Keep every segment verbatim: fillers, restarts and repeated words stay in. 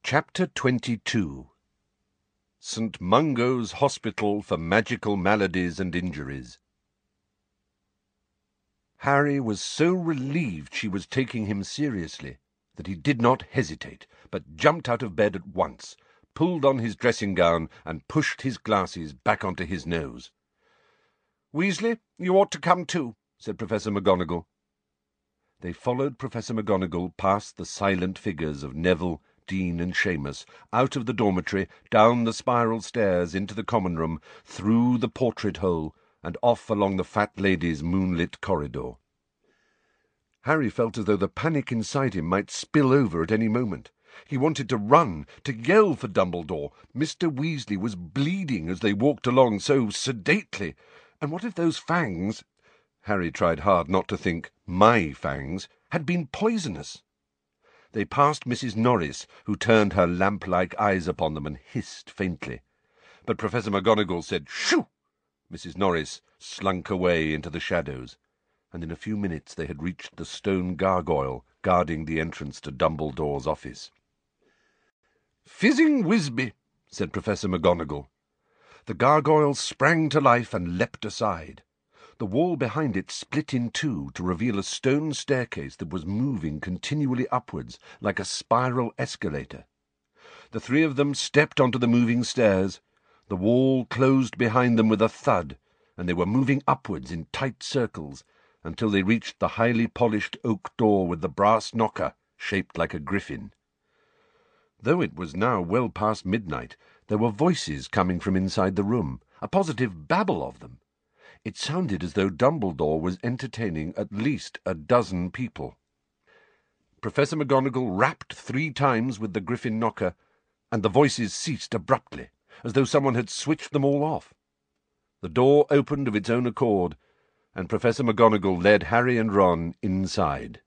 Chapter twenty-two. Saint Mungo's Hospital for Magical Maladies and Injuries. Harry was so relieved she was taking him seriously that he did not hesitate, but jumped out of bed at once, pulled on his dressing-gown, and pushed his glasses back onto his nose. "Weasley, you ought to come too," said Professor McGonagall. They followed Professor McGonagall past the silent figures of Neville, Dean, and Seamus, out of the dormitory, down the spiral stairs into the common room, through the portrait hole, and off along the fat lady's moonlit corridor. Harry felt as though the panic inside him might spill over at any moment. He wanted to run, to yell for Dumbledore. Mister Weasley was bleeding as they walked along so sedately. And what if those fangs— Harry tried hard not to think my fangs— had been poisonous? They passed Missus Norris, who turned her lamp-like eyes upon them and hissed faintly. But Professor McGonagall said, "Shoo!" Missus Norris slunk away into the shadows, and in a few minutes they had reached the stone gargoyle guarding the entrance to Dumbledore's office. "Fizzing Wisby," said Professor McGonagall. The gargoyle sprang to life and leapt aside. The wall behind it split in two to reveal a stone staircase that was moving continually upwards like a spiral escalator. The three of them stepped onto the moving stairs. The wall closed behind them with a thud, and they were moving upwards in tight circles until they reached the highly polished oak door with the brass knocker shaped like a griffin. Though it was now well past midnight, there were voices coming from inside the room, a positive babble of them. It sounded as though Dumbledore was entertaining at least a dozen people. Professor McGonagall rapped three times with the griffin knocker, and the voices ceased abruptly, as though someone had switched them all off. The door opened of its own accord, and Professor McGonagall led Harry and Ron inside.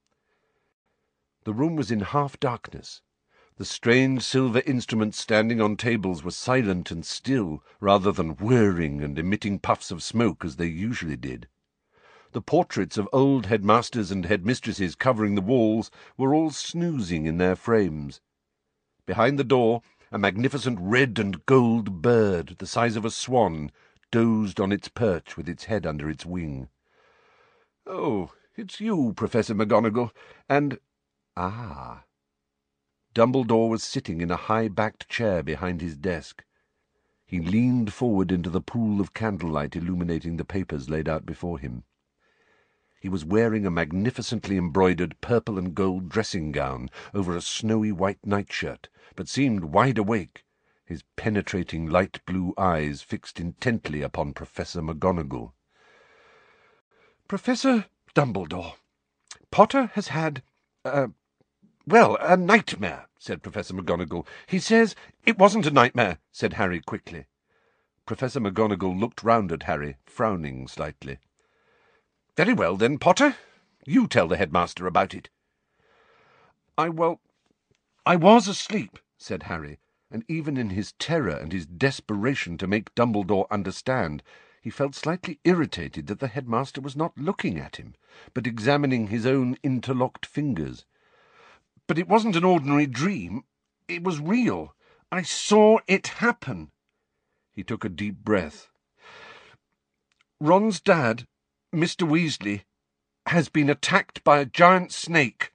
The room was in half-darkness. The strange silver instruments standing on tables were silent and still, rather than whirring and emitting puffs of smoke as they usually did. The portraits of old headmasters and headmistresses covering the walls were all snoozing in their frames. Behind the door, a magnificent red and gold bird, the size of a swan, dozed on its perch with its head under its wing. "Oh, it's you, Professor McGonagall, and— Ah!" Dumbledore was sitting in a high-backed chair behind his desk. He leaned forward into the pool of candlelight illuminating the papers laid out before him. He was wearing a magnificently embroidered purple and gold dressing-gown over a snowy white nightshirt, but seemed wide awake, his penetrating light blue eyes fixed intently upon Professor McGonagall. "Professor Dumbledore, Potter has had, uh, well, a nightmare," said Professor McGonagall. "He says—" "It wasn't a nightmare," said Harry quickly. Professor McGonagall looked round at Harry, frowning slightly. "Very well, then, Potter. You tell the headmaster about it." I, well, I was asleep," said Harry, and even in his terror and his desperation to make Dumbledore understand, he felt slightly irritated that the headmaster was not looking at him, but examining his own interlocked fingers. "But it wasn't an ordinary dream. It was real. I saw it happen." He took a deep breath. "Ron's dad, Mister Weasley, has been attacked by a giant snake."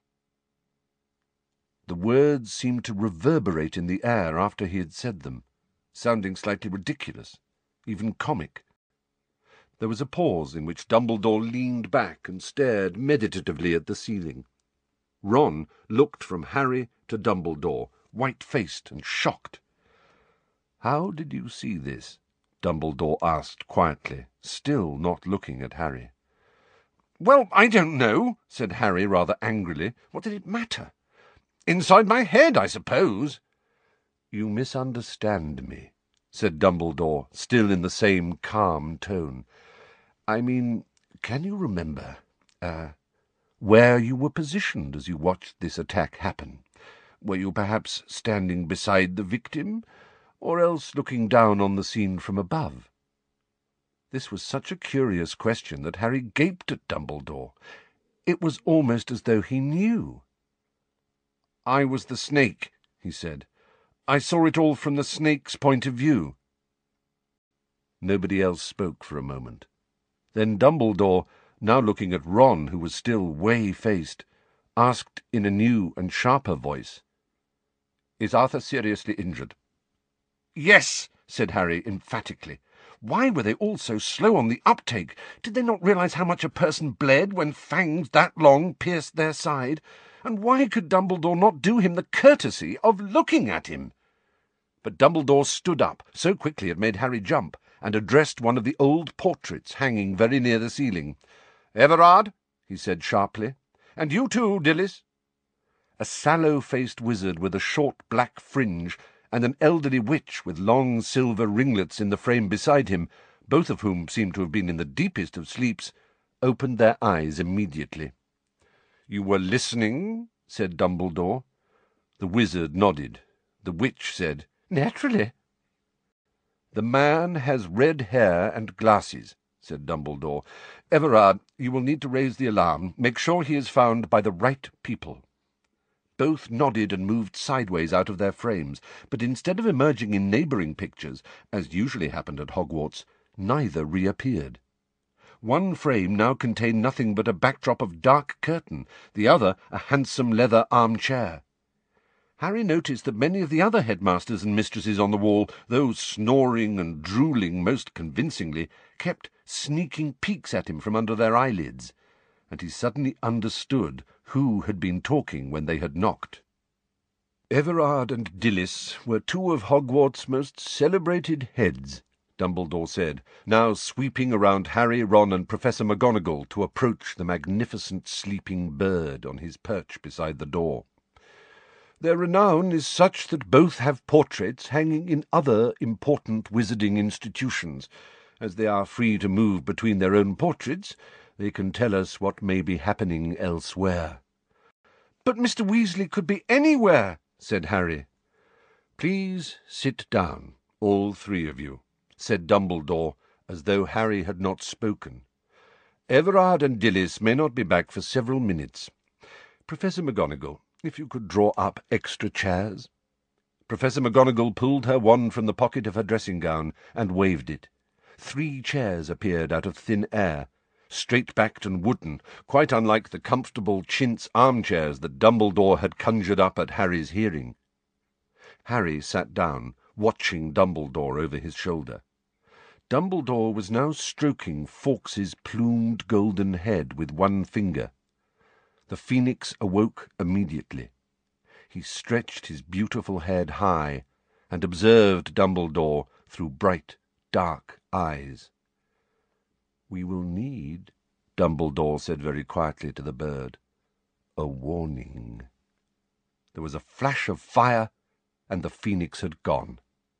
The words seemed to reverberate in the air after he had said them, sounding slightly ridiculous, even comic. There was a pause in which Dumbledore leaned back and stared meditatively at the ceiling. Ron looked from Harry to Dumbledore, white-faced and shocked. "How did you see this?" Dumbledore asked quietly, still not looking at Harry. "Well, I don't know," said Harry rather angrily. What did it matter? "Inside my head, I suppose." "You misunderstand me," said Dumbledore, still in the same calm tone. "I mean, can you remember, uh, where you were positioned as you watched this attack happen? Were you perhaps standing beside the victim, or else looking down on the scene from above?" This was such a curious question that Harry gaped at Dumbledore. It was almost as though he knew. "I was the snake," he said. "I saw it all from the snake's point of view." Nobody else spoke for a moment. Then Dumbledore, now looking at Ron, who was still whey-faced, asked in a new and sharper voice, "Is Arthur seriously injured?" "Yes," said Harry emphatically. Why were they all so slow on the uptake? Did they not realize how much a person bled when fangs that long pierced their side? And why could Dumbledore not do him the courtesy of looking at him? But Dumbledore stood up, so quickly it made Harry jump, and addressed one of the old portraits hanging very near the ceiling. "Everard," he said sharply, "and you too, Dilys." A sallow-faced wizard with a short black fringe, and an elderly witch with long silver ringlets in the frame beside him, both of whom seemed to have been in the deepest of sleeps, opened their eyes immediately. "You were listening?" said Dumbledore. The wizard nodded. The witch said, "Naturally." "The man has red hair and glasses," said Dumbledore. "Everard, you will need to raise the alarm. Make sure he is found by the right people." Both nodded and moved sideways out of their frames, but instead of emerging in neighbouring pictures, as usually happened at Hogwarts, neither reappeared. One frame now contained nothing but a backdrop of dark curtain, the other a handsome leather armchair. Harry noticed that many of the other headmasters and mistresses on the wall, though snoring and drooling most convincingly, kept sneaking peeks at him from under their eyelids, and he suddenly understood who had been talking when they had knocked. "Everard and Dilys were two of Hogwarts' most celebrated heads," Dumbledore said, now sweeping around Harry, Ron, and Professor McGonagall to approach the magnificent sleeping bird on his perch beside the door. "Their renown is such that both have portraits hanging in other important wizarding institutions. As they are free to move between their own portraits, they can tell us what may be happening elsewhere." "But Mister Weasley could be anywhere," said Harry. "Please sit down, all three of you," said Dumbledore, as though Harry had not spoken. "Everard and Dilys may not be back for several minutes. Professor McGonagall, if you could draw up extra chairs." Professor McGonagall pulled her wand from the pocket of her dressing-gown and waved it. Three chairs appeared out of thin air, straight-backed and wooden, quite unlike the comfortable chintz armchairs that Dumbledore had conjured up at Harry's hearing. Harry sat down, watching Dumbledore over his shoulder. Dumbledore was now stroking Fawkes's plumed golden head with one finger. The phoenix awoke immediately. He stretched his beautiful head high and observed Dumbledore through bright, dark eyes. "We will need," Dumbledore said very quietly to the bird, "a warning." There was a flash of fire, and the phoenix had gone.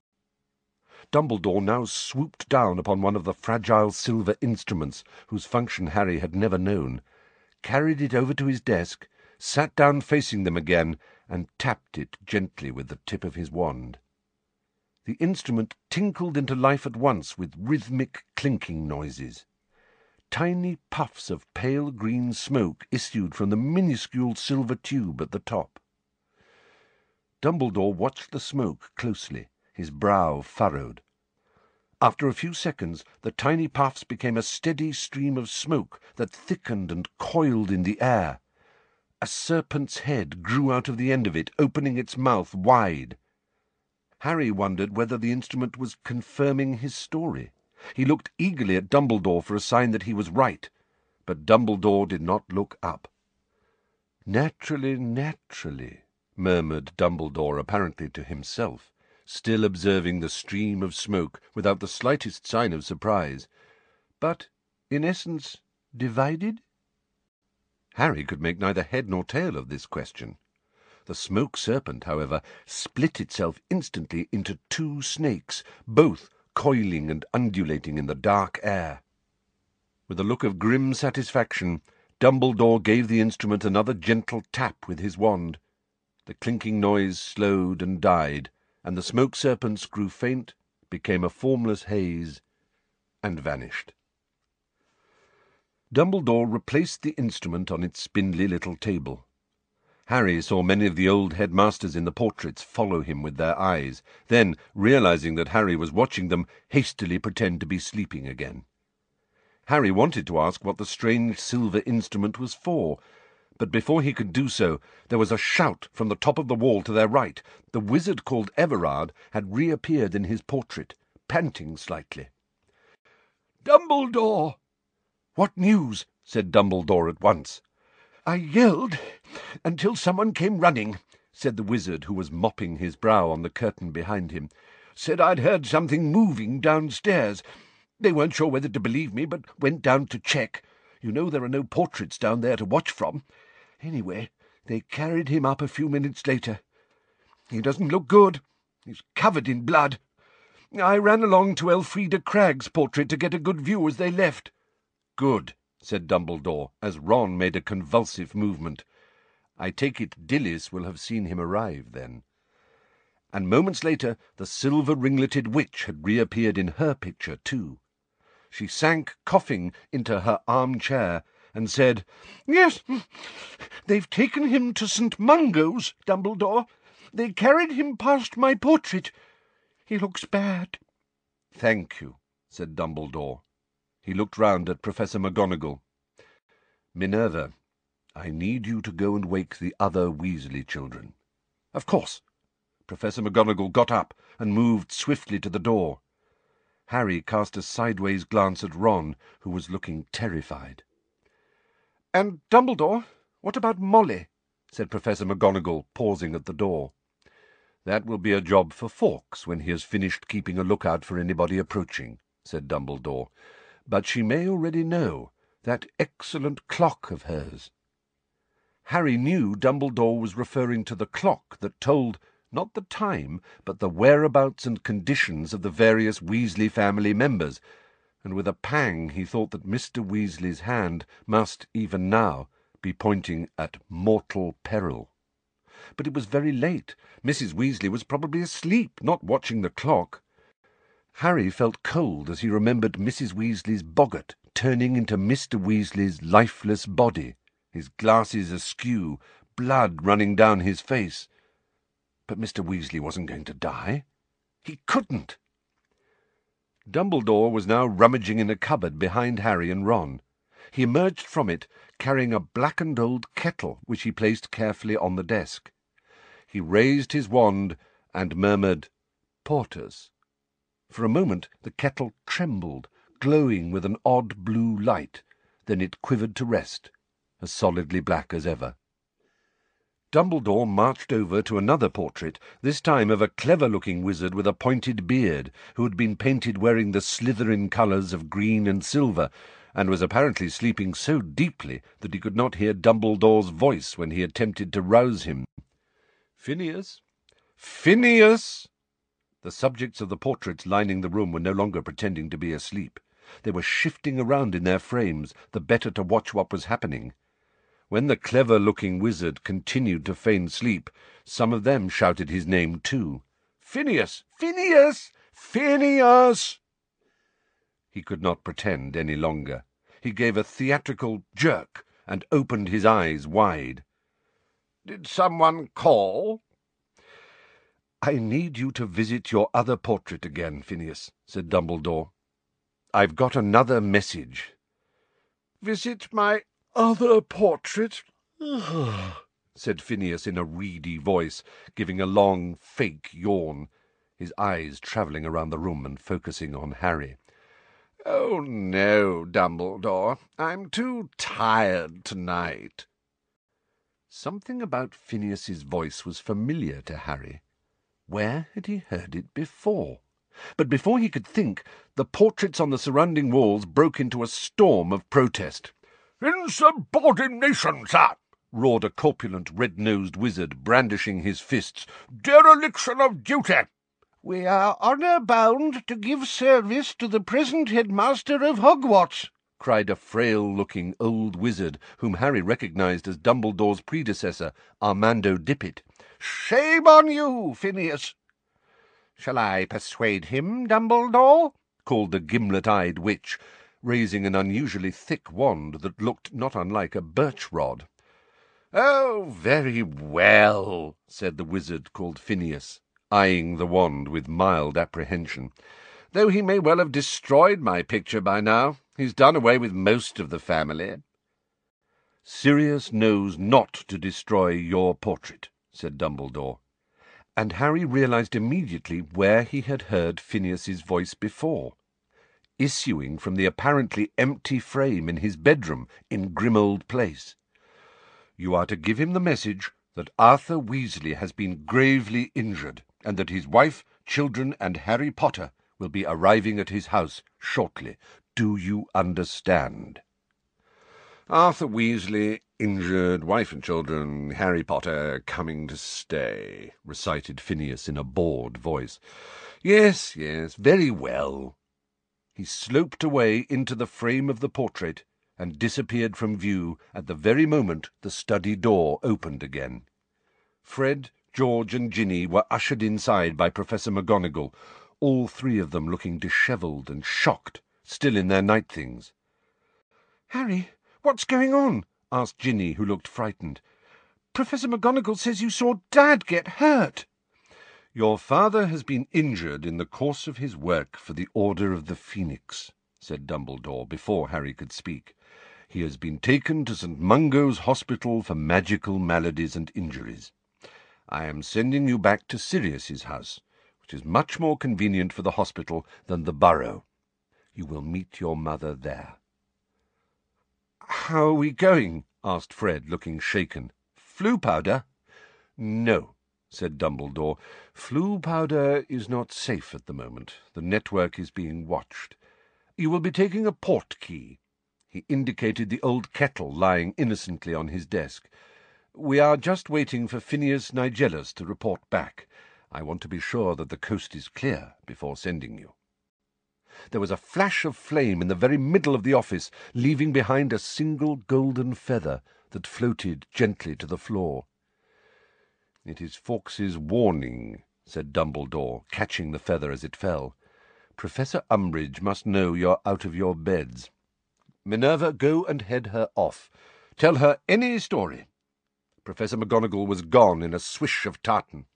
Dumbledore now swooped down upon one of the fragile silver instruments whose function Harry had never known, carried it over to his desk, sat down facing them again, and tapped it gently with the tip of his wand. The instrument tinkled into life at once with rhythmic clinking noises. Tiny puffs of pale green smoke issued from the minuscule silver tube at the top. Dumbledore watched the smoke closely, his brow furrowed. After a few seconds, the tiny puffs became a steady stream of smoke that thickened and coiled in the air. A serpent's head grew out of the end of it, opening its mouth wide. Harry wondered whether the instrument was confirming his story. He looked eagerly at Dumbledore for a sign that he was right, but Dumbledore did not look up. "Naturally, naturally," murmured Dumbledore, apparently to himself, still observing the stream of smoke without the slightest sign of surprise. "But, in essence, divided?" Harry could make neither head nor tail of this question. The smoke serpent, however, split itself instantly into two snakes, both coiling and undulating in the dark air. With a look of grim satisfaction, Dumbledore gave the instrument another gentle tap with his wand. The clinking noise slowed and died, and the smoke serpents grew faint, became a formless haze, and vanished. Dumbledore replaced the instrument on its spindly little table. Harry saw many of the old headmasters in the portraits follow him with their eyes, then, realizing that Harry was watching them, hastily pretend to be sleeping again. Harry wanted to ask what the strange silver instrument was for, but before he could do so, there was a shout from the top of the wall to their right. The wizard called Everard had reappeared in his portrait, panting slightly. "Dumbledore!" "What news?" said Dumbledore at once. "I yelled until someone came running," said the wizard, who was mopping his brow on the curtain behind him. "Said I'd heard something moving downstairs. They weren't sure whether to believe me, but went down to check. You know there are no portraits down there to watch from. Anyway, they carried him up a few minutes later. He doesn't look good. He's covered in blood. I ran along to Elfrida Cragg's portrait to get a good view as they left." "Good," said Dumbledore, as Ron made a convulsive movement. "I take it Dilys will have seen him arrive, then." And moments later the silver-ringleted witch had reappeared in her picture too. She sank coughing into her armchair and said, "Yes, they've taken him to Saint Mungo's, Dumbledore. They carried him past my portrait. He looks bad." "Thank you," said Dumbledore. He looked round at Professor McGonagall. "Minerva, I need you to go and wake the other Weasley children." "Of course." Professor McGonagall got up and moved swiftly to the door. Harry cast a sideways glance at Ron, who was looking terrified. "And, Dumbledore, what about Molly?" said Professor McGonagall, pausing at the door. "That will be a job for Fawkes when he has finished keeping a lookout for anybody approaching," said Dumbledore. "But she may already know that excellent clock of hers." Harry knew Dumbledore was referring to the clock that told not the time, but the whereabouts and conditions of the various Weasley family members, and with a pang he thought that Mister Weasley's hand must, even now, be pointing at mortal peril. But it was very late. Missus Weasley was probably asleep, not watching the clock. Harry felt cold as he remembered Missus Weasley's boggart turning into Mister Weasley's lifeless body, his glasses askew, blood running down his face. But Mister Weasley wasn't going to die. He couldn't. Dumbledore was now rummaging in a cupboard behind Harry and Ron. He emerged from it, carrying a blackened old kettle, which he placed carefully on the desk. He raised his wand and murmured, "Porters." For a moment the kettle trembled, glowing with an odd blue light. Then it quivered to rest, as solidly black as ever. Dumbledore marched over to another portrait, this time of a clever-looking wizard with a pointed beard, who had been painted wearing the Slytherin colours of green and silver, and was apparently sleeping so deeply that he could not hear Dumbledore's voice when he attempted to rouse him. "Phineas! Phineas!" The subjects of the portraits lining the room were no longer pretending to be asleep. They were shifting around in their frames, the better to watch what was happening. When the clever-looking wizard continued to feign sleep, some of them shouted his name too. "Phineas! Phineas! Phineas!" He could not pretend any longer. He gave a theatrical jerk and opened his eyes wide. "Did someone call?" "I need you to visit your other portrait again, Phineas," said Dumbledore. "I've got another message." "Visit my other portrait?" said Phineas in a reedy voice, giving a long, fake yawn, his eyes travelling around the room and focusing on Harry. "Oh, no, Dumbledore. I'm too tired tonight." Something about Phineas's voice was familiar to Harry. Where had he heard it before? But before he could think, the portraits on the surrounding walls broke into a storm of protest. "Insubordination, sir!" roared a corpulent, red-nosed wizard, brandishing his fists. "Dereliction of duty!" "We are honour-bound to give service to the present headmaster of Hogwarts," cried a frail-looking old wizard, whom Harry recognised as Dumbledore's predecessor, Armando Dippet. "Shame on you, Phineas!" "Shall I persuade him, Dumbledore?" called the gimlet-eyed witch, raising an unusually thick wand that looked not unlike a birch rod. "Oh, very well," said the wizard called Phineas, eyeing the wand with mild apprehension. "Though he may well have destroyed my picture by now. He's done away with most of the family." "Sirius knows not to destroy your portrait," said Dumbledore, and Harry realized immediately where he had heard Phineas's voice before, issuing from the apparently empty frame in his bedroom in Grimmauld Place. "You are to give him the message that Arthur Weasley has been gravely injured, and that his wife, children, and Harry Potter will be arriving at his house shortly. Do you understand?" "Arthur Weasley, injured, wife and children, Harry Potter coming to stay," recited Phineas in a bored voice. "Yes, yes, very well." He sloped away into the frame of the portrait, and disappeared from view at the very moment the study door opened again. Fred, George, and Ginny were ushered inside by Professor McGonagall, all three of them looking dishevelled and shocked, still in their night things. "Harry, what's going on?" asked Ginny, who looked frightened. "Professor McGonagall says you saw Dad get hurt." "Your father has been injured in the course of his work for the Order of the Phoenix," said Dumbledore, before Harry could speak. "He has been taken to Saint Mungo's Hospital for magical maladies and injuries. I am sending you back to Sirius's house, which is much more convenient for the hospital than the Burrow. You will meet your mother there." "How are we going?" asked Fred, looking shaken. "Flue powder?" "No," said Dumbledore. "Flue powder is not safe at the moment. The network is being watched. You will be taking a portkey." He indicated the old kettle lying innocently on his desk. "We are just waiting for Phineas Nigellus to report back. I want to be sure that the coast is clear before sending you." There was a flash of flame in the very middle of the office, leaving behind a single golden feather that floated gently to the floor. "It is Fawkes's warning," said Dumbledore, catching the feather as it fell. "Professor Umbridge must know you're out of your beds. Minerva, go and head her off. Tell her any story." Professor McGonagall was gone in a swish of tartan.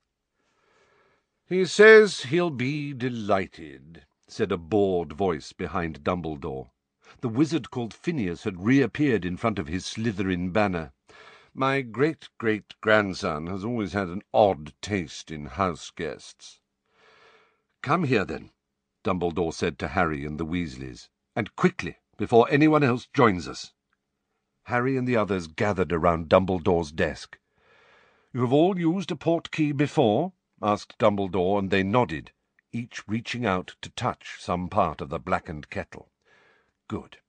"He says he'll be delighted," said a bored voice behind Dumbledore. The wizard called Phineas had reappeared in front of his Slytherin banner. "My great-great-grandson has always had an odd taste in house guests." "Come here, then," Dumbledore said to Harry and the Weasleys, "and quickly, before anyone else joins us." Harry and the others gathered around Dumbledore's desk. "You have all used a portkey before?" asked Dumbledore, and they nodded, each reaching out to touch some part of the blackened kettle. "Good.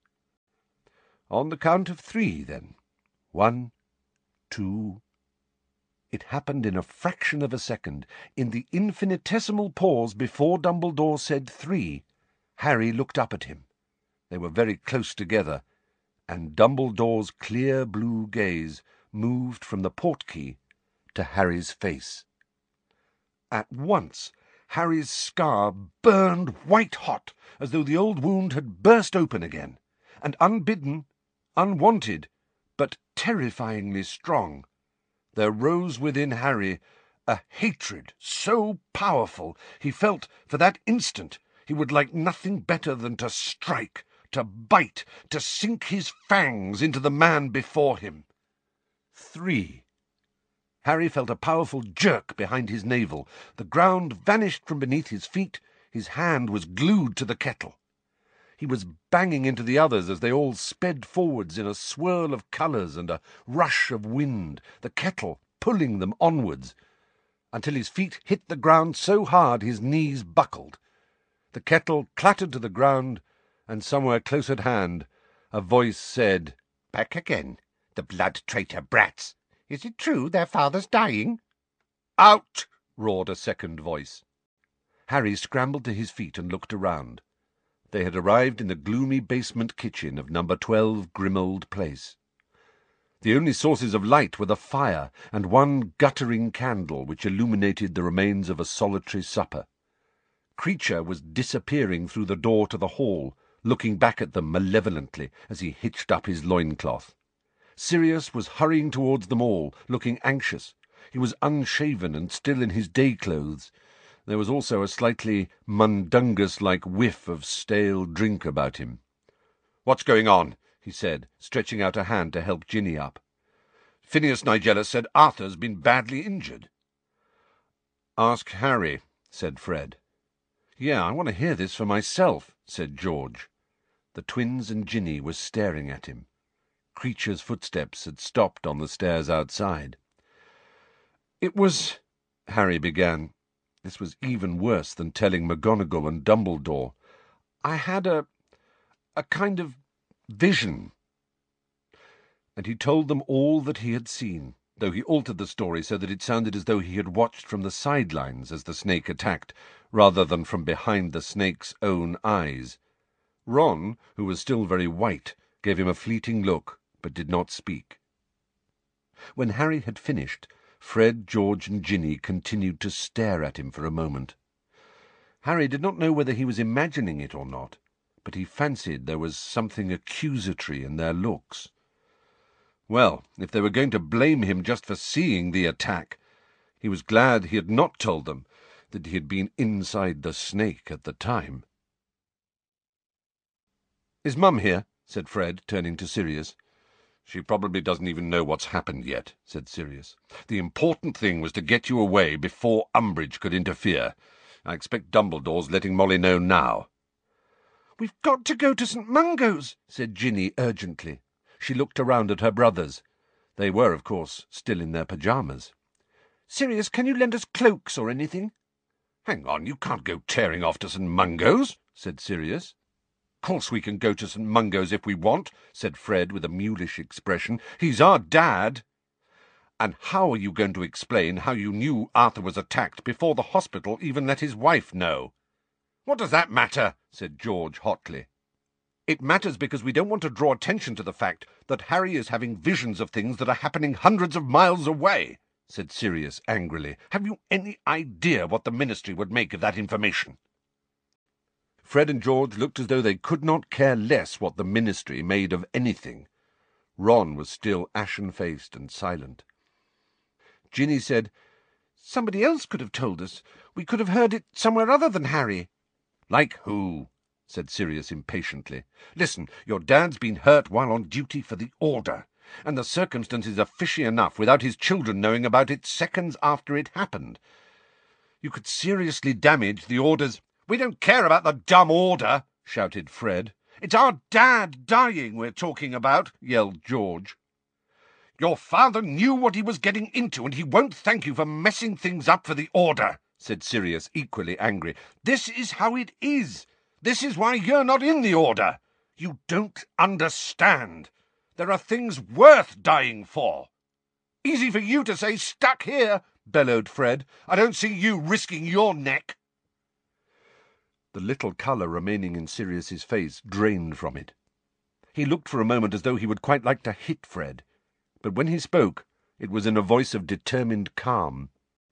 On the count of three, then. One, two—" It happened in a fraction of a second. In the infinitesimal pause before Dumbledore said three, Harry looked up at him. They were very close together, and Dumbledore's clear blue gaze moved from the portkey to Harry's face. At once Harry's scar burned white-hot, as though the old wound had burst open again, and unbidden, unwanted, but terrifyingly strong, there rose within Harry a hatred so powerful he felt for that instant he would like nothing better than to strike, to bite, to sink his fangs into the man before him. Three. Harry felt a powerful jerk behind his navel. The ground vanished from beneath his feet. His hand was glued to the kettle. He was banging into the others as they all sped forwards in a swirl of colours and a rush of wind, the kettle pulling them onwards, until his feet hit the ground so hard his knees buckled. The kettle clattered to the ground, and somewhere close at hand a voice said, "Back again, the blood-traitor brats! Is it true their father's dying?" "Out!" roared a second voice. Harry scrambled to his feet and looked around. They had arrived in the gloomy basement kitchen of number twelve Grimmauld Place. The only sources of light were the fire and one guttering candle which illuminated the remains of a solitary supper. Creature was disappearing through the door to the hall, looking back at them malevolently as he hitched up his loincloth. Sirius was hurrying towards them all, looking anxious. He was unshaven and still in his day clothes. There was also a slightly mundungus-like whiff of stale drink about him. "What's going on?" he said, stretching out a hand to help Ginny up. "Phineas Nigella said Arthur's been badly injured." "Ask Harry," said Fred. "Yeah, I want to hear this for myself," said George. The twins and Ginny were staring at him. Creature's footsteps had stopped on the stairs outside. "It was—" Harry began. This was even worse than telling McGonagall and Dumbledore. "I had a... a kind of vision." And he told them all that he had seen, though he altered the story so that it sounded as though he had watched from the sidelines as the snake attacked, rather than from behind the snake's own eyes. Ron, who was still very white, gave him a fleeting look, but did not speak. When Harry had finished, Fred, George, and Ginny continued to stare at him for a moment. Harry did not know whether he was imagining it or not, but he fancied there was something accusatory in their looks. Well, if they were going to blame him just for seeing the attack, he was glad he had not told them that he had been inside the snake at the time. "Is Mum here?" said Fred, turning to Sirius. "She probably doesn't even know what's happened yet," said Sirius. "The important thing was to get you away before Umbridge could interfere. I expect Dumbledore's letting Molly know now." "We've got to go to St Mungo's," said Ginny urgently. She looked around at her brothers. They were, of course, still in their pyjamas. "Sirius, can you lend us cloaks or anything?" "Hang on, you can't go tearing off to St Mungo's," said Sirius. "Of course we can go to St Mungo's if we want," said Fred with a mulish expression. "He's our dad." "And how are you going to explain how you knew Arthur was attacked before the hospital even let his wife know?" "What does that matter?" said George hotly. "It matters because we don't want to draw attention to the fact that Harry is having visions of things that are happening hundreds of miles away," said Sirius angrily. "Have you any idea what the Ministry would make of that information?" Fred and George looked as though they could not care less what the Ministry made of anything. Ron was still ashen-faced and silent. Ginny said, "Somebody else could have told us. We could have heard it somewhere other than Harry." "Like who?" said Sirius impatiently. "Listen, your dad's been hurt while on duty for the Order, and the circumstances are fishy enough without his children knowing about it seconds after it happened. You could seriously damage the Order's—" "We don't care about the dumb Order," shouted Fred. "It's our dad dying we're talking about," yelled George. "Your father knew what he was getting into, and he won't thank you for messing things up for the Order," said Sirius, equally angry. "This is how it is. This is why you're not in the Order. You don't understand. There are things worth dying for." "Easy for you to say, stuck here," bellowed Fred. "I don't see you risking your neck." The little colour remaining in Sirius's face drained from it. He looked for a moment as though he would quite like to hit Fred, but when he spoke it was in a voice of determined calm.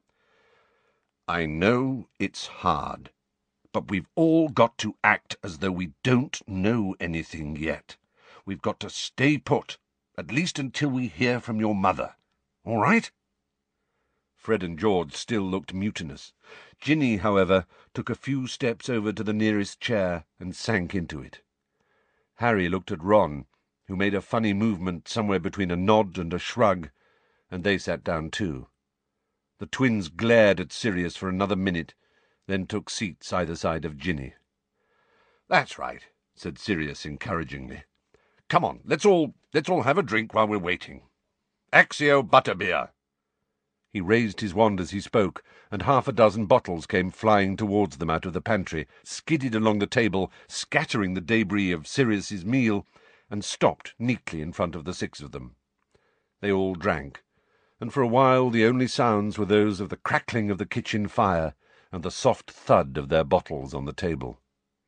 "I know it's hard, but we've all got to act as though we don't know anything yet. We've got to stay put, at least until we hear from your mother. All right?" Fred and George still looked mutinous. Ginny, however, took a few steps over to the nearest chair and sank into it. Harry looked at Ron, who made a funny movement somewhere between a nod and a shrug, and they sat down too. The twins glared at Sirius for another minute, then took seats either side of Ginny. "That's right," said Sirius encouragingly. "Come on, let's all let's all have a drink while we're waiting. Accio Butterbeer." He raised his wand as he spoke, and half a dozen bottles came flying towards them out of the pantry, skidded along the table, scattering the debris of Sirius's meal, and stopped neatly in front of the six of them. They all drank, and for a while the only sounds were those of the crackling of the kitchen fire and the soft thud of their bottles on the table.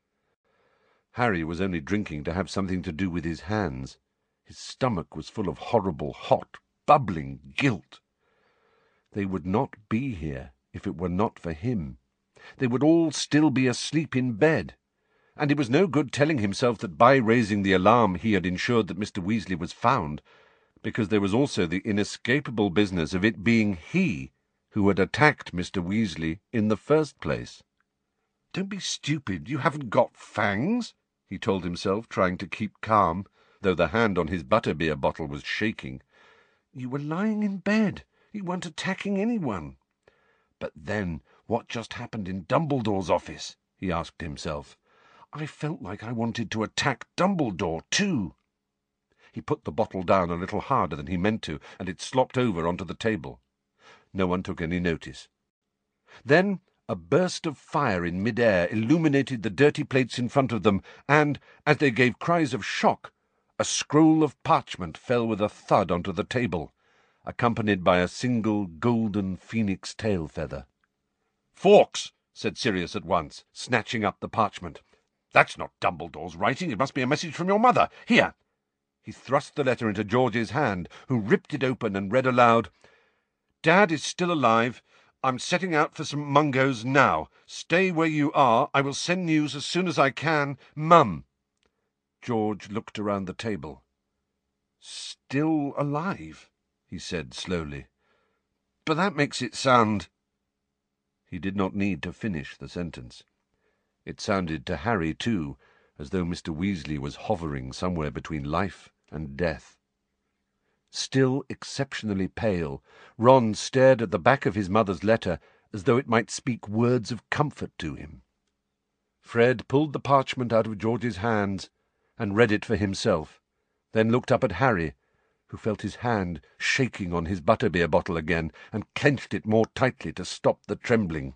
Harry was only drinking to have something to do with his hands. His stomach was full of horrible, hot, bubbling guilt. They would not be here if it were not for him. They would all still be asleep in bed, and it was no good telling himself that by raising the alarm he had ensured that Mister Weasley was found, because there was also the inescapable business of it being he who had attacked Mister Weasley in the first place. "Don't be stupid, you haven't got fangs," he told himself, trying to keep calm, though the hand on his butterbeer bottle was shaking. "You were lying in bed. You weren't attacking anyone." But then, what just happened in Dumbledore's office? He asked himself. I felt like I wanted to attack Dumbledore too. He put the bottle down a little harder than he meant to, and it slopped over onto the table. No one took any notice. Then a burst of fire in mid-air illuminated the dirty plates in front of them, and, as they gave cries of shock, a scroll of parchment fell with a thud onto the table, accompanied by a single golden phoenix tail feather. "Fawkes!" said Sirius at once, snatching up the parchment. "That's not Dumbledore's writing. It must be a message from your mother. Here!" He thrust the letter into George's hand, who ripped it open and read aloud, "Dad is still alive. I'm setting out for Saint Mungo's now. Stay where you are. I will send news as soon as I can. Mum." George looked around the table. "Still alive," he said slowly. "But that makes it sound—" He did not need to finish the sentence. It sounded to Harry, too, as though Mister Weasley was hovering somewhere between life and death. Still exceptionally pale, Ron stared at the back of his mother's letter as though it might speak words of comfort to him. Fred pulled the parchment out of George's hands and read it for himself, then looked up at Harry, who felt his hand shaking on his butterbeer bottle again, and clenched it more tightly to stop the trembling.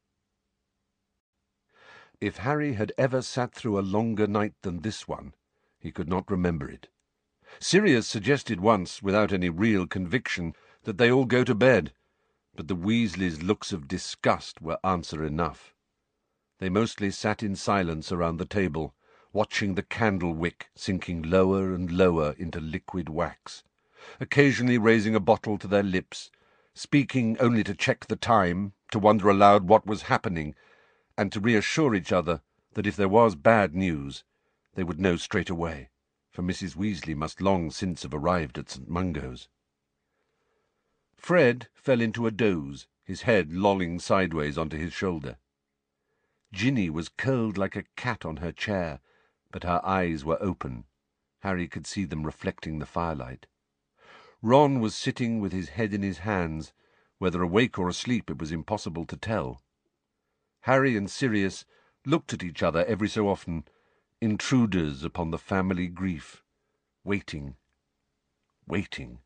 If Harry had ever sat through a longer night than this one, he could not remember it. Sirius suggested once, without any real conviction, that they all go to bed, but the Weasleys' looks of disgust were answer enough. They mostly sat in silence around the table, watching the candle wick sinking lower and lower into liquid wax, occasionally raising a bottle to their lips, speaking only to check the time, to wonder aloud what was happening, and to reassure each other that if there was bad news, they would know straight away, for Missus Weasley must long since have arrived at Saint Mungo's. Fred fell into a doze, his head lolling sideways onto his shoulder. Ginny was curled like a cat on her chair, but her eyes were open. Harry could see them reflecting the firelight. Ron was sitting with his head in his hands, whether awake or asleep it was impossible to tell. Harry and Sirius looked at each other every so often, intruders upon the family grief, waiting, waiting.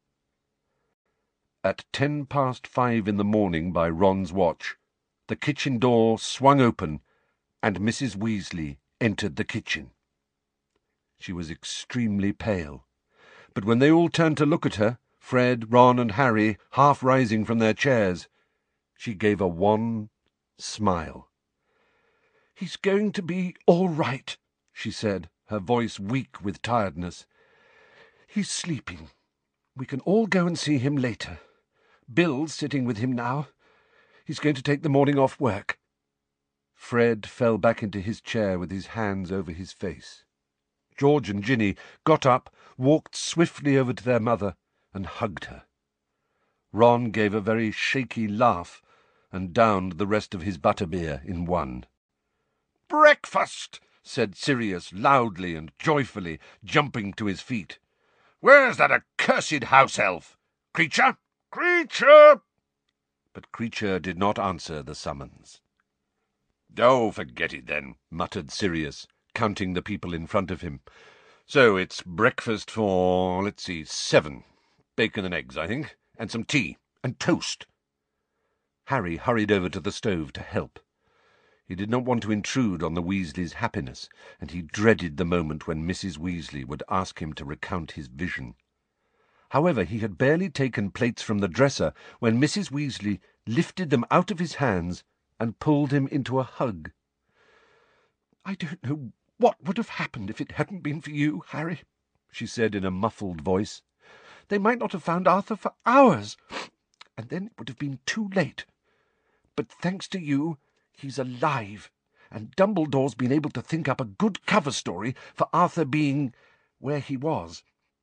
At ten past five in the morning by Ron's watch, the kitchen door swung open, and Missus Weasley entered the kitchen. She was extremely pale, but when they all turned to look at her, Fred, Ron, and Harry half rising from their chairs, she gave a wan smile. "He's going to be all right," she said, her voice weak with tiredness. "He's sleeping. We can all go and see him later. Bill's sitting with him now. He's going to take the morning off work." Fred fell back into his chair with his hands over his face. George and Ginny got up, walked swiftly over to their mother, and hugged her. Ron gave a very shaky laugh and downed the rest of his butterbeer in one. "Breakfast!" said Sirius loudly and joyfully, jumping to his feet. "Where's that accursed house-elf? Creature! Creature!" But Creature did not answer the summons. "Oh, forget it then," muttered Sirius, counting the people in front of him. "So it's breakfast for, let's see, seven. Bacon and eggs, I think, and some tea, and toast." Harry hurried over to the stove to help. He did not want to intrude on the Weasleys' happiness, and he dreaded the moment when Missus Weasley would ask him to recount his vision. However, he had barely taken plates from the dresser when Missus Weasley lifted them out of his hands and pulled him into a hug. "I don't know what would have happened if it hadn't been for you, Harry," she said in a muffled voice. "They might not have found Arthur for hours, and then it would have been too late. But thanks to you, he's alive, and Dumbledore's been able to think up a good cover story for Arthur being where he was.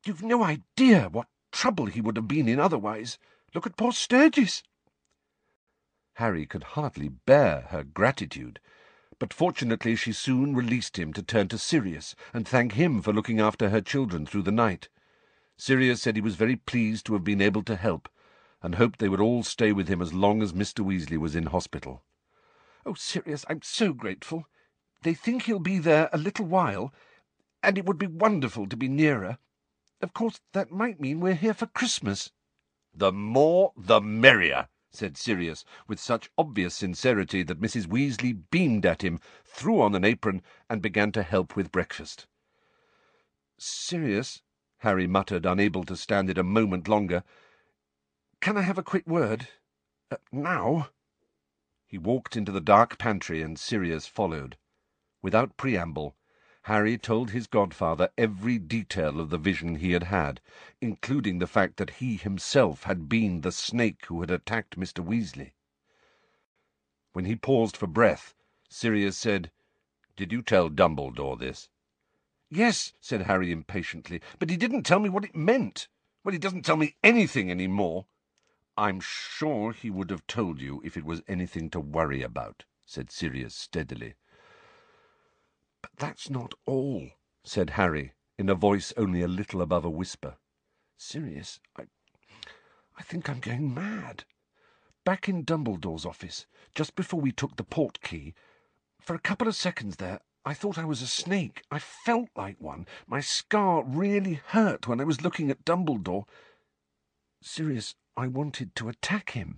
You've no idea what trouble he would have been in otherwise. Look at poor Sturgis." Harry could hardly bear her gratitude, but fortunately she soon released him to turn to Sirius and thank him for looking after her children through the night. Sirius said he was very pleased to have been able to help, and hoped they would all stay with him as long as Mister Weasley was in hospital. "Oh, Sirius, I'm so grateful. They think he'll be there a little while, and it would be wonderful to be nearer. Of course, that might mean we're here for Christmas." "The more the merrier," said Sirius, with such obvious sincerity that Missus Weasley beamed at him, threw on an apron, and began to help with breakfast. "Sirius," Harry muttered, unable to stand it a moment longer, "can I have a quick word? Uh, now?" He walked into the dark pantry, and Sirius followed. Without preamble, Harry told his godfather every detail of the vision he had had, including the fact that he himself had been the snake who had attacked Mister Weasley. When he paused for breath, Sirius said, "Did you tell Dumbledore this?" "Yes," said Harry impatiently, "but he didn't tell me what it meant. Well, he doesn't tell me anything any more." "I'm sure he would have told you if it was anything to worry about," said Sirius steadily. "But that's not all," said Harry, in a voice only a little above a whisper. "Sirius, I, I think I'm going mad. Back in Dumbledore's office, just before we took the portkey, for a couple of seconds there, I thought I was a snake. I felt like one. My scar really hurt when I was looking at Dumbledore. Sirius, I wanted to attack him."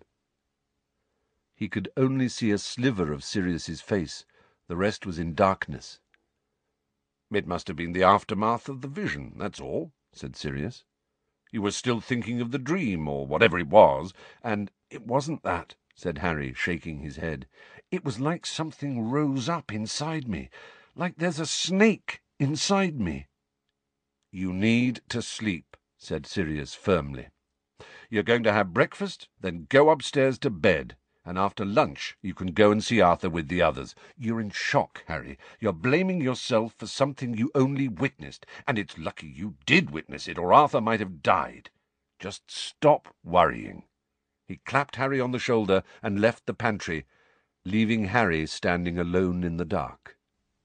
He could only see a sliver of Sirius's face. The rest was in darkness. "It must have been the aftermath of the vision, that's all," said Sirius. "You were still thinking of the dream, or whatever it was, and—" "It wasn't that," said Harry, shaking his head. "It was like something rose up inside me, like there's a snake inside me." "You need to sleep," said Sirius firmly. "You're going to have breakfast, then go upstairs to bed, and after lunch you can go and see Arthur with the others. You're in shock, Harry. You're blaming yourself for something you only witnessed, and it's lucky you did witness it, or Arthur might have died. Just stop worrying." He clapped Harry on the shoulder and left the pantry, leaving Harry standing alone in the dark.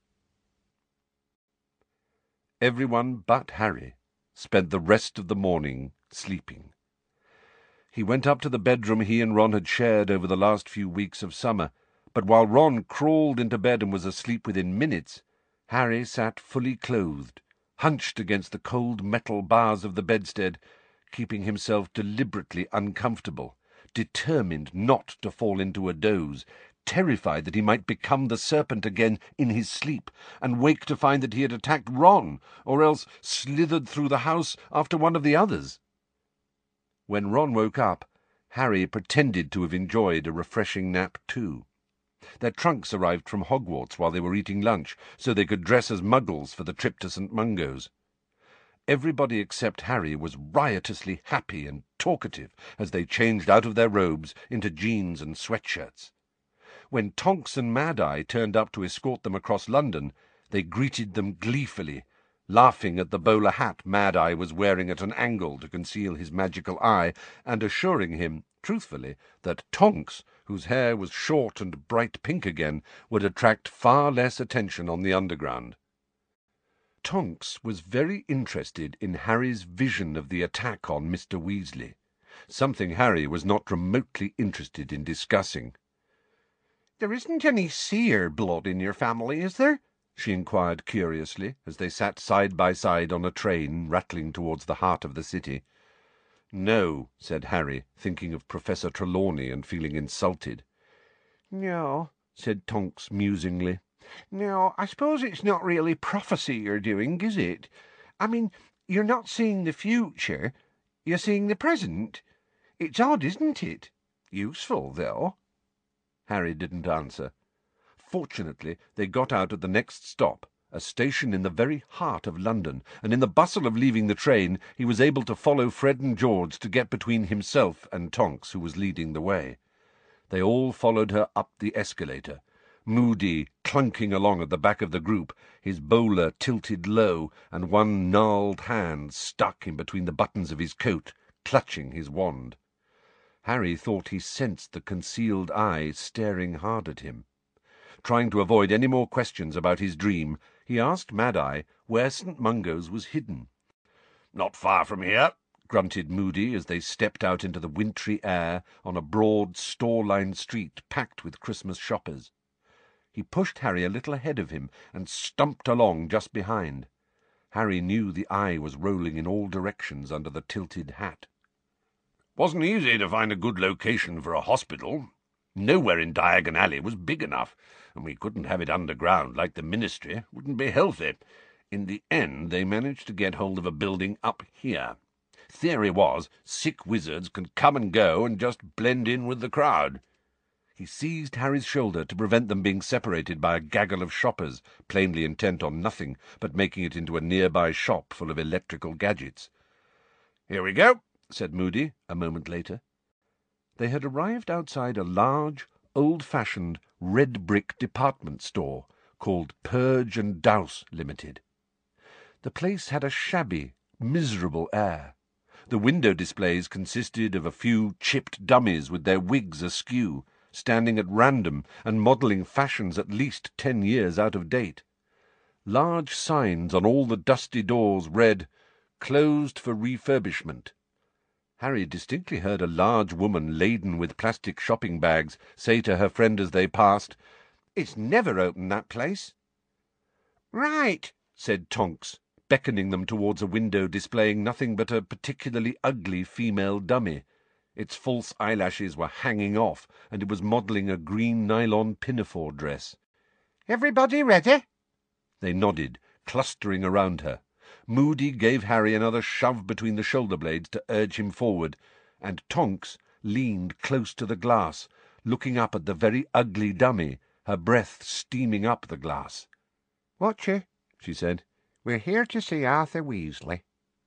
Everyone but Harry spent the rest of the morning sleeping. He went up to the bedroom he and Ron had shared over the last few weeks of summer, but while Ron crawled into bed and was asleep within minutes, Harry sat fully clothed, hunched against the cold metal bars of the bedstead, keeping himself deliberately uncomfortable, determined not to fall into a doze, terrified that he might become the serpent again in his sleep, and wake to find that he had attacked Ron, or else slithered through the house after one of the others. When Ron woke up, Harry pretended to have enjoyed a refreshing nap too. Their trunks arrived from Hogwarts while they were eating lunch, so they could dress as muggles for the trip to Saint Mungo's. Everybody except Harry was riotously happy and talkative as they changed out of their robes into jeans and sweatshirts. When Tonks and Mad-Eye turned up to escort them across London, they greeted them gleefully, laughing at the bowler hat Mad-Eye was wearing at an angle to conceal his magical eye, and assuring him, truthfully, that Tonks, whose hair was short and bright pink again, would attract far less attention on the Underground. Tonks was very interested in Harry's vision of the attack on Mister Weasley, something Harry was not remotely interested in discussing. "There isn't any seer blood in your family, is there?" she inquired curiously, as they sat side by side on a train rattling towards the heart of the city. "No," said Harry, thinking of Professor Trelawney and feeling insulted. "No," said Tonks musingly. "No, I suppose it's not really prophecy you're doing, is it? I mean, you're not seeing the future, you're seeing the present. It's odd, isn't it? Useful, though." Harry didn't answer. Fortunately, they got out at the next stop, a station in the very heart of London, and in the bustle of leaving the train he was able to follow Fred and George to get between himself and Tonks, who was leading the way. They all followed her up the escalator, Moody clunking along at the back of the group, his bowler tilted low and one gnarled hand stuck in between the buttons of his coat, clutching his wand. Harry thought he sensed the concealed eye staring hard at him. Trying to avoid any more questions about his dream, he asked Mad-Eye where Saint Mungo's was hidden. "Not far from here," grunted Moody as they stepped out into the wintry air on a broad, store-lined street packed with Christmas shoppers. He pushed Harry a little ahead of him and stumped along just behind. Harry knew the eye was rolling in all directions under the tilted hat. "Wasn't easy to find a good location for a hospital. Nowhere in Diagon Alley was big enough, and we couldn't have it underground like the Ministry. Wouldn't be healthy. In the end, they managed to get hold of a building up here. Theory was, sick wizards can come and go and just blend in with the crowd." He seized Harry's shoulder to prevent them being separated by a gaggle of shoppers, plainly intent on nothing but making it into a nearby shop full of electrical gadgets. "Here we go," said Moody, a moment later. They had arrived outside a large, old-fashioned, red-brick department store called Purge and Douse Limited. The place had a shabby, miserable air. The window displays consisted of a few chipped dummies with their wigs askew, standing at random and modelling fashions at least ten years out of date. Large signs on all the dusty doors read, "Closed for refurbishment." Harry distinctly heard a large woman laden with plastic shopping bags say to her friend as they passed, "It's never open, that place." "Right," said Tonks, beckoning them towards a window displaying nothing but a particularly ugly female dummy. Its false eyelashes were hanging off, and it was modelling a green nylon pinafore dress. "Everybody ready?" They nodded, clustering around her. Moody gave Harry another shove between the shoulder blades to urge him forward, and Tonks leaned close to the glass, looking up at the very ugly dummy, her breath steaming up the glass. "Watch her," she said. "We're here to see Arthur Weasley."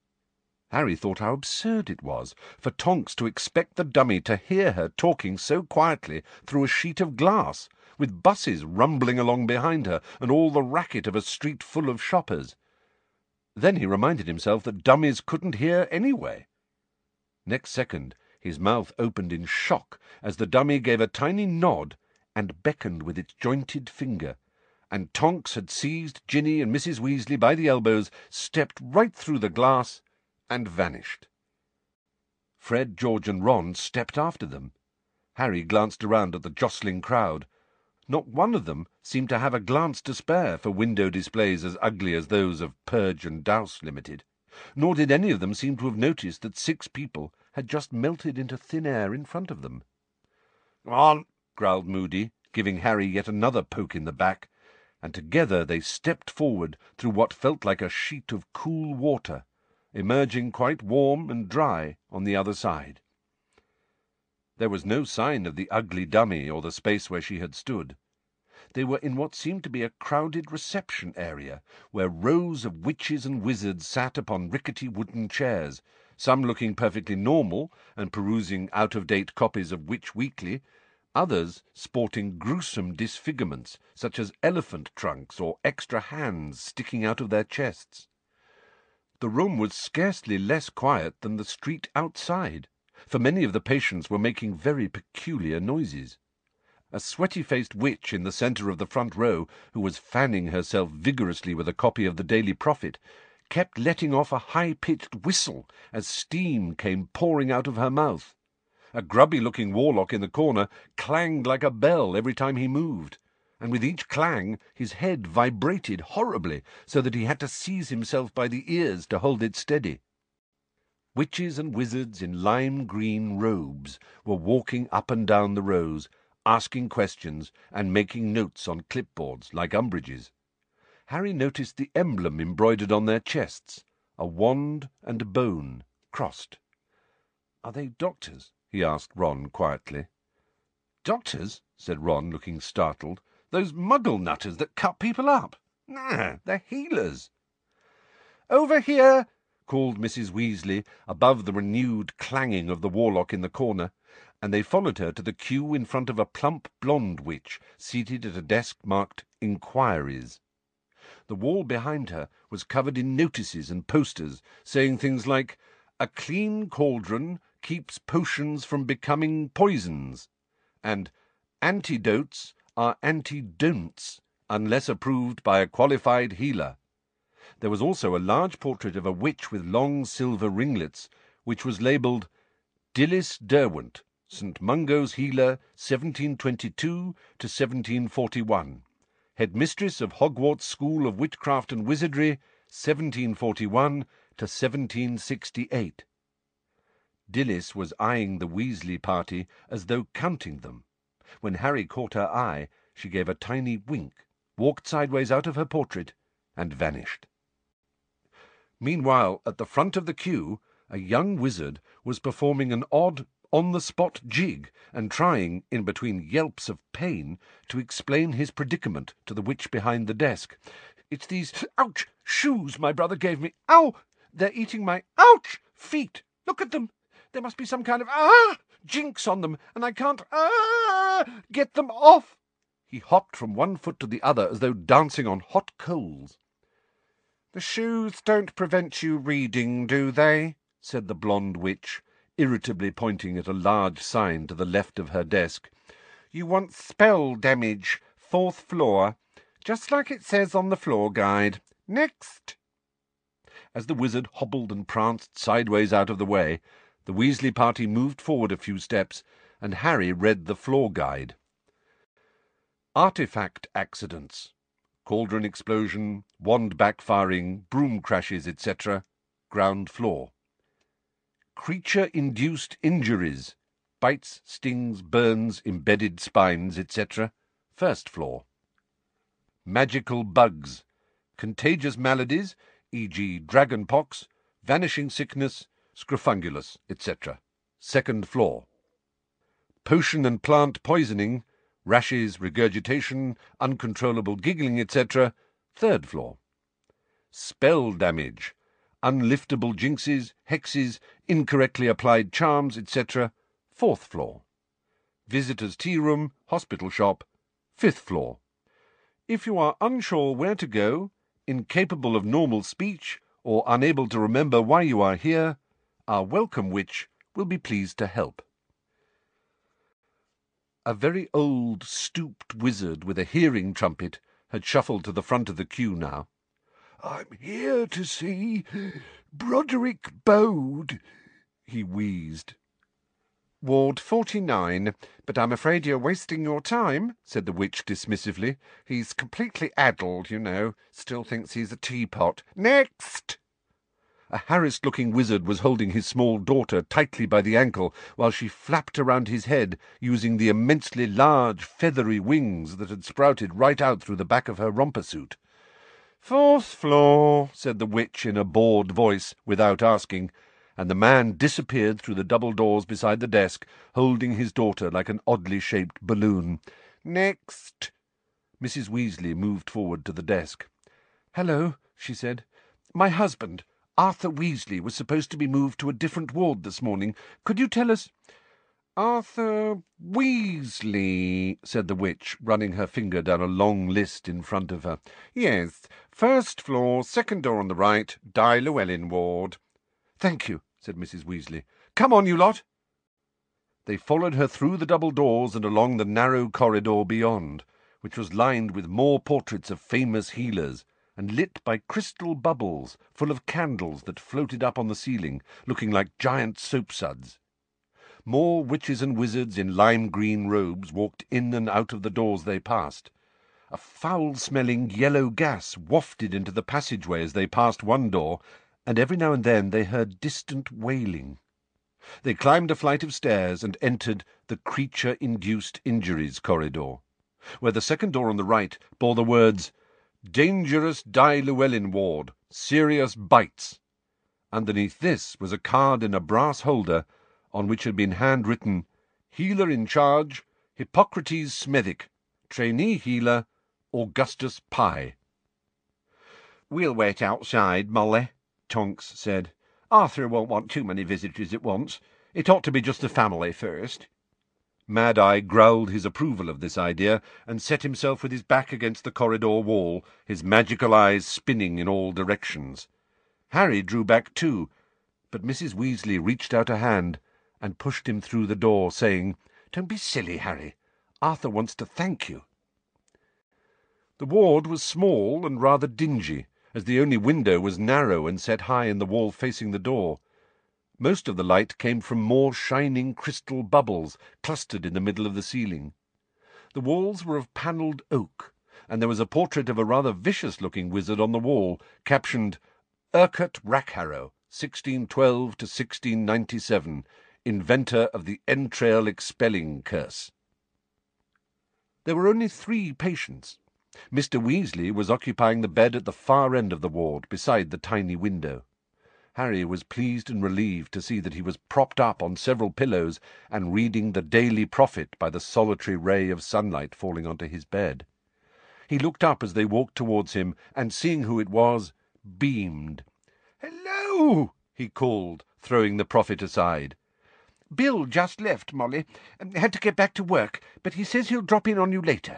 Harry thought how absurd it was for Tonks to expect the dummy to hear her talking so quietly through a sheet of glass, with buses rumbling along behind her and all the racket of a street full of shoppers. Then he reminded himself that dummies couldn't hear anyway. Next second his mouth opened in shock as the dummy gave a tiny nod and beckoned with its jointed finger, and Tonks had seized Ginny and Missus Weasley by the elbows, stepped right through the glass, and vanished. Fred, George, and Ron stepped after them. Harry glanced around at the jostling crowd. Not one of them seemed to have a glance to spare for window displays as ugly as those of Purge and Douse Limited, nor did any of them seem to have noticed that six people had just melted into thin air in front of them. "Come on," growled Moody, giving Harry yet another poke in the back, and together they stepped forward through what felt like a sheet of cool water, emerging quite warm and dry on the other side. There was no sign of the ugly dummy or the space where she had stood. They were in what seemed to be a crowded reception area, where rows of witches and wizards sat upon rickety wooden chairs, some looking perfectly normal and perusing out-of-date copies of Witch Weekly, others sporting gruesome disfigurements, such as elephant trunks or extra hands sticking out of their chests. The room was scarcely less quiet than the street outside, for many of the patients were making very peculiar noises. A sweaty-faced witch in the centre of the front row, who was fanning herself vigorously with a copy of the Daily Prophet, kept letting off a high-pitched whistle as steam came pouring out of her mouth. A grubby-looking warlock in the corner clanged like a bell every time he moved, and with each clang his head vibrated horribly, so that he had to seize himself by the ears to hold it steady. Witches and wizards in lime-green robes were walking up and down the rows, asking questions and making notes on clipboards like Umbridge's. Harry noticed the emblem embroidered on their chests, a wand and a bone crossed. "Are they doctors?" he asked Ron quietly. "Doctors?" said Ron, looking startled. "Those muggle-nutters that cut people up? Nah, they're healers." "Over here!" called Missus Weasley, above the renewed clanging of the warlock in the corner, and they followed her to the queue in front of a plump blonde witch seated at a desk marked Inquiries. The wall behind her was covered in notices and posters saying things like, "A clean cauldron keeps potions from becoming poisons," and "Antidotes are antidon'ts unless approved by a qualified healer." There was also a large portrait of a witch with long silver ringlets, which was labelled Dilys Derwent, Saint Mungo's healer, seventeen twenty-two to seventeen forty-one, headmistress of Hogwarts School of Witchcraft and Wizardry, seventeen forty-one to seventeen sixty-eight. Dilys was eyeing the Weasley party as though counting them. When Harry caught her eye, she gave a tiny wink, walked sideways out of her portrait, and vanished. Meanwhile, at the front of the queue, a young wizard was performing an odd, on-the-spot jig and trying, in between yelps of pain, to explain his predicament to the witch behind the desk. "It's these, ouch, shoes my brother gave me. Ow! They're eating my, ouch, feet. Look at them. There must be some kind of, ah, jinx on them, and I can't, ah, get them off." He hopped from one foot to the other as though dancing on hot coals. "The shoes don't prevent you reading, do they?" said the blonde witch, irritably pointing at a large sign to the left of her desk. "You want spell damage, fourth floor, just like it says on the floor guide. Next." As the wizard hobbled and pranced sideways out of the way, the Weasley party moved forward a few steps, and Harry read the floor guide. Artifact accidents. Cauldron explosion, wand backfiring, broom crashes, et cetera. Ground floor. Creature-induced injuries. Bites, stings, burns, embedded spines, et cetera. First floor. Magical bugs. Contagious maladies, for example dragonpox, vanishing sickness, scrofungulus, et cetera. Second floor. Potion and plant poisoning, rashes, regurgitation, uncontrollable giggling, et cetera. Third floor. Spell damage, unliftable jinxes, hexes, incorrectly applied charms, et cetera. Fourth floor. Visitors' tea room, hospital shop. Fifth floor. If you are unsure where to go, incapable of normal speech, or unable to remember why you are here, our welcome witch will be pleased to help. A very old, stooped wizard with a hearing trumpet had shuffled to the front of the queue now. "I'm here to see Broderick Bode," he wheezed. "Ward forty-nine, but I'm afraid you're wasting your time," said the witch dismissively. "He's completely addled, you know, still thinks he's a teapot. Next!" A harassed-looking wizard was holding his small daughter tightly by the ankle while she flapped around his head using the immensely large, feathery wings that had sprouted right out through the back of her romper suit. "Fourth floor," said the witch in a bored voice, without asking, and the man disappeared through the double doors beside the desk, holding his daughter like an oddly shaped balloon. "Next!" Missus Weasley moved forward to the desk. "Hello," she said. "My husband, Arthur Weasley, was supposed to be moved to a different ward this morning. Could you tell us—" "Arthur Weasley," said the witch, running her finger down a long list in front of her. "Yes, first floor, second door on the right, Di Llewellyn ward." "Thank you," said Missus Weasley. "Come on, you lot." They followed her through the double doors and along the narrow corridor beyond, which was lined with more portraits of famous healers, and lit by crystal bubbles full of candles that floated up on the ceiling, looking like giant soapsuds. More witches and wizards in lime-green robes walked in and out of the doors they passed. A foul-smelling yellow gas wafted into the passageway as they passed one door, and every now and then they heard distant wailing. They climbed a flight of stairs and entered the creature-induced injuries corridor, where the second door on the right bore the words, "Dangerous Di Llewellyn ward, serious bites." Underneath this was a card in a brass holder on which had been handwritten, "Healer in charge, Hippocrates Smethwick, trainee healer, Augustus Pye." "We'll wait outside, Molly," Tonks said. "Arthur won't want too many visitors at once. It ought to be just the family first." Mad-Eye growled his approval of this idea, and set himself with his back against the corridor wall, his magical eyes spinning in all directions. Harry drew back too, but Missus Weasley reached out a hand and pushed him through the door, saying, "Don't be silly, Harry. Arthur wants to thank you." The ward was small and rather dingy, as the only window was narrow and set high in the wall facing the door. Most of the light came from more shining crystal bubbles clustered in the middle of the ceiling. The walls were of panelled oak, and there was a portrait of a rather vicious-looking wizard on the wall, captioned, "Urquhart Rackharrow, sixteen twelve to sixteen ninety-seven, inventor of the entrail expelling curse." There were only three patients. Mister Weasley was occupying the bed at the far end of the ward, beside the tiny window. Harry was pleased and relieved to see that he was propped up on several pillows and reading the Daily Prophet by the solitary ray of sunlight falling onto his bed. He looked up as they walked towards him, and seeing who it was, beamed. "Hello!" he called, throwing the Prophet aside. "Bill just left, Molly. Had to get back to work, but he says he'll drop in on you later."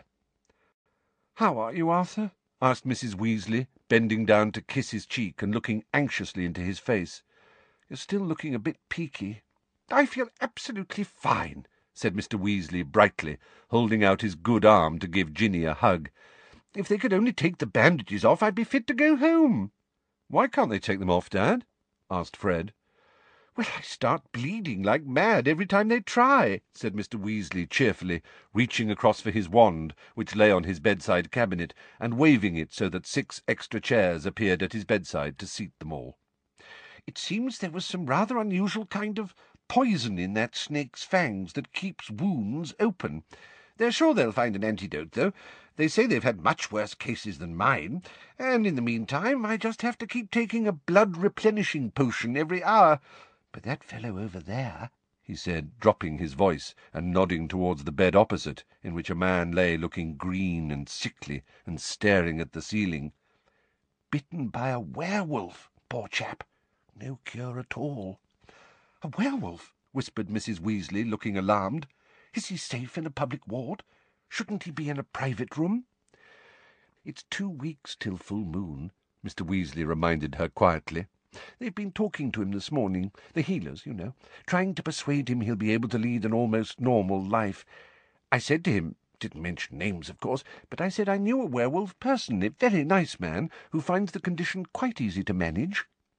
"How are you, Arthur?" asked Missus Weasley, bending down to kiss his cheek and looking anxiously into his face. "You're still looking a bit peaky." "I feel absolutely fine," said Mister Weasley brightly, holding out his good arm to give Ginny a hug. "If they could only take the bandages off, I'd be fit to go home." "Why can't they take them off, Dad?" asked Fred. "Well, I start bleeding like mad every time they try," said Mister Weasley cheerfully, reaching across for his wand, which lay on his bedside cabinet, and waving it so that six extra chairs appeared at his bedside to seat them all. "It seems there was some rather unusual kind of poison in that snake's fangs that keeps wounds open. They're sure they'll find an antidote, though. They say they've had much worse cases than mine, and in the meantime I just have to keep taking a blood-replenishing potion every hour. But that fellow over there," he said, dropping his voice and nodding towards the bed opposite, in which a man lay looking green and sickly and staring at the ceiling. "Bitten by a werewolf, poor chap. No cure at all." "A werewolf?" whispered Missus Weasley, looking alarmed. "Is he safe in a public ward? Shouldn't he be in a private room?" "It's two weeks till full moon," Mister Weasley reminded her quietly. "They've been talking to him this morning, the healers, you know, trying to persuade him he'll be able to lead an almost normal life. I said to him, didn't mention names, of course, but I said I knew a werewolf personally, very nice man, who finds the condition quite easy to manage."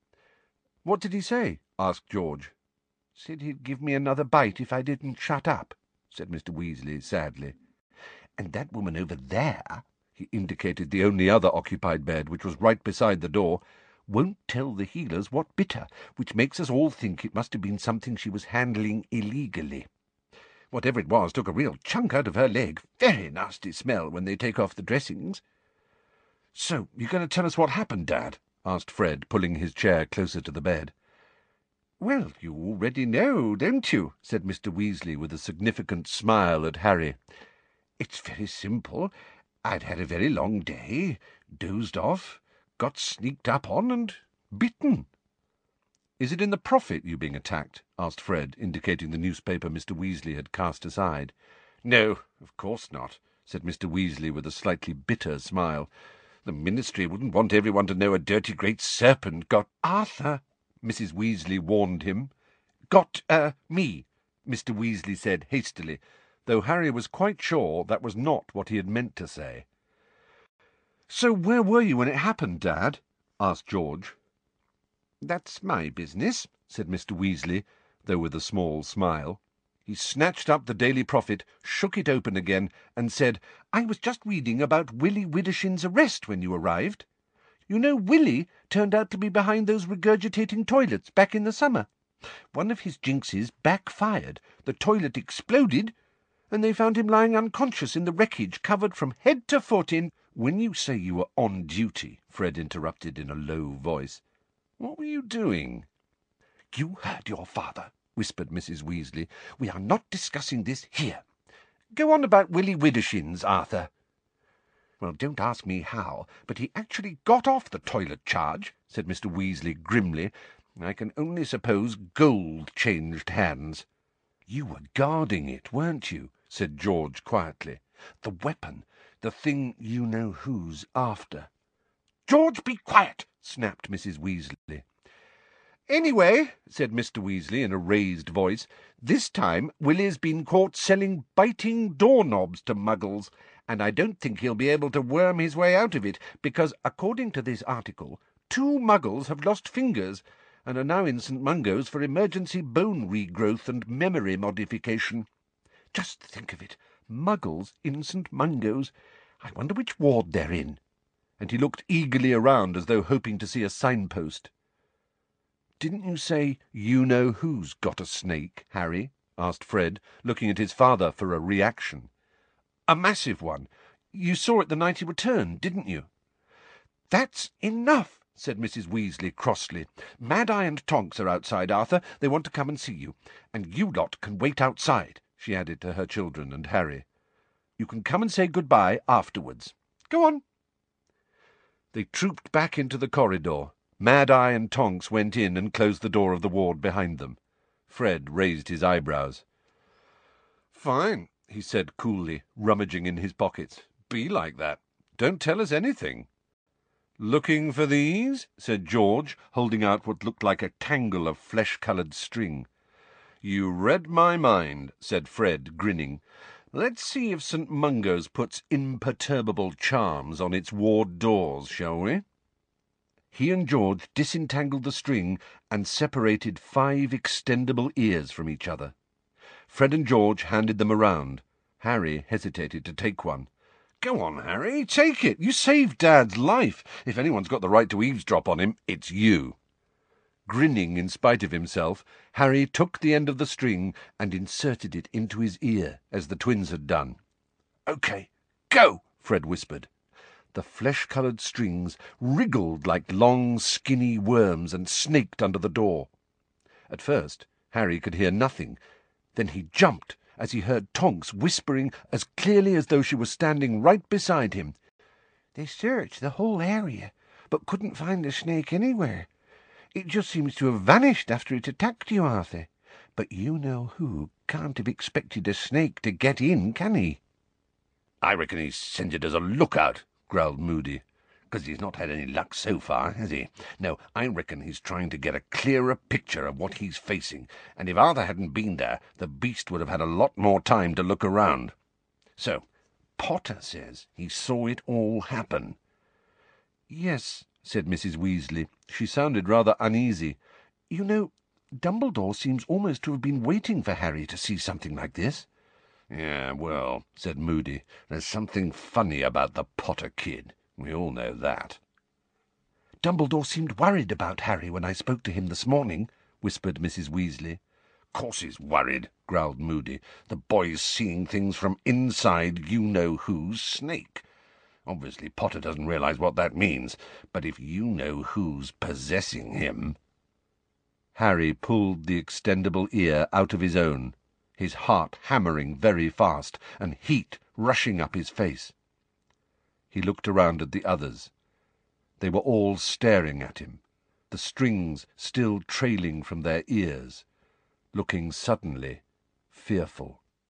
"What did he say?" asked George. "Said he'd give me another bite if I didn't shut up," said Mister Weasley sadly. "And that woman over there," he indicated the only other occupied bed, which was right beside the door, "won't tell the healers what bit her, which makes us all think it must have been something she was handling illegally. Whatever it was took a real chunk out of her leg. Very nasty smell when they take off the dressings." "So you're going to tell us what happened, Dad?" asked Fred, pulling his chair closer to the bed. "Well, you already know, don't you?" said Mister Weasley, with a significant smile at Harry. "It's very simple. I'd had a very long day, dozed off, got sneaked up on and bitten." "Is it in the Prophet you being attacked?" asked Fred, indicating the newspaper Mister Weasley had cast aside. "No, of course not," said Mister Weasley with a slightly bitter smile. "The Ministry wouldn't want everyone to know a dirty great serpent got—" "Arthur," Missus Weasley warned him. "Got, uh, me," Mister Weasley said hastily, though Harry was quite sure that was not what he had meant to say. "So where were you when it happened, Dad?" asked George. "That's my business," said Mister Weasley, though with a small smile. He snatched up the Daily Prophet, shook it open again, and said, "I was just reading about Willie Widdershin's arrest when you arrived. You know, Willie turned out to be behind those regurgitating toilets back in the summer. One of his jinxes backfired, the toilet exploded, and they found him lying unconscious in the wreckage, covered from head to foot in—" "When you say you were on duty," Fred interrupted in a low voice, "what were you doing?" "You heard your father," whispered Missus Weasley. "We are not discussing this here. Go on about Willie Widdershins, Arthur." "Well, don't ask me how, but he actually got off the toilet charge," said Mister Weasley grimly. "I can only suppose gold changed hands." "You were guarding it, weren't you?" said George quietly. "The weapon, the thing you-know-who's after." "George, be quiet!" snapped Missus Weasley. "Anyway," said Mister Weasley in a raised voice, "this time Willie's been caught selling biting doorknobs to Muggles, and I don't think he'll be able to worm his way out of it, because, according to this article, two Muggles have lost fingers and are now in Saint Mungo's for emergency bone regrowth and memory modification. Just think of it, Muggles in Saint Mungo's. I wonder which ward they're in." And he looked eagerly around as though hoping to see a signpost. "Didn't you say you-know-who's got a snake, Harry?" asked Fred, looking at his father for a reaction. "A massive one. You saw it the night he returned, didn't you?" "That's enough," said Missus Weasley crossly. "Mad-Eye and Tonks are outside, Arthur. They want to come and see you. And you lot can wait outside," she added to her children and Harry. "You can come and say good-bye afterwards. Go on." They trooped back into the corridor. Mad-Eye and Tonks went in and closed the door of the ward behind them. Fred raised his eyebrows. "Fine," he said coolly, rummaging in his pockets. "Be like that. Don't tell us anything." "Looking for these?" said George, holding out what looked like a tangle of flesh-coloured string. "You read my mind," said Fred, grinning. "Let's see if Saint Mungo's puts imperturbable charms on its ward doors, shall we?" He and George disentangled the string and separated five extendable ears from each other. Fred and George handed them around. Harry hesitated to take one. "Go on, Harry, take it. You saved Dad's life. If anyone's got the right to eavesdrop on him, it's you." Grinning in spite of himself, Harry took the end of the string and inserted it into his ear, as the twins had done. "Okay, go," Fred whispered. The flesh-coloured strings wriggled like long, skinny worms and snaked under the door. At first, Harry could hear nothing. Then he jumped as he heard Tonks whispering as clearly as though she was standing right beside him. "They searched the whole area, but couldn't find the snake anywhere. It just seems to have vanished after it attacked you, Arthur. But you-know-who can't have expected a snake to get in, can he?" "I reckon he sent it as a lookout," growled Moody, "because he's not had any luck so far, has he? No, I reckon he's trying to get a clearer picture of what he's facing, and if Arthur hadn't been there, the beast would have had a lot more time to look around. So, Potter says he saw it all happen." "Yes," said Missus Weasley. She sounded rather uneasy. "You know, Dumbledore seems almost to have been waiting for Harry to see something like this." "Yeah, well," said Moody, "there's something funny about the Potter kid. We all know that." "Dumbledore seemed worried about Harry when I spoke to him this morning," whispered Missus Weasley. "Course he's worried," growled Moody. "The boy's seeing things from inside you-know-who's snake. Obviously Potter doesn't realize what that means, but if you-know-who's possessing him—" Harry pulled the extendable ear out of his own, his heart hammering very fast and heat rushing up his face. He looked around at the others. They were all staring at him, the strings still trailing from their ears, looking suddenly fearful.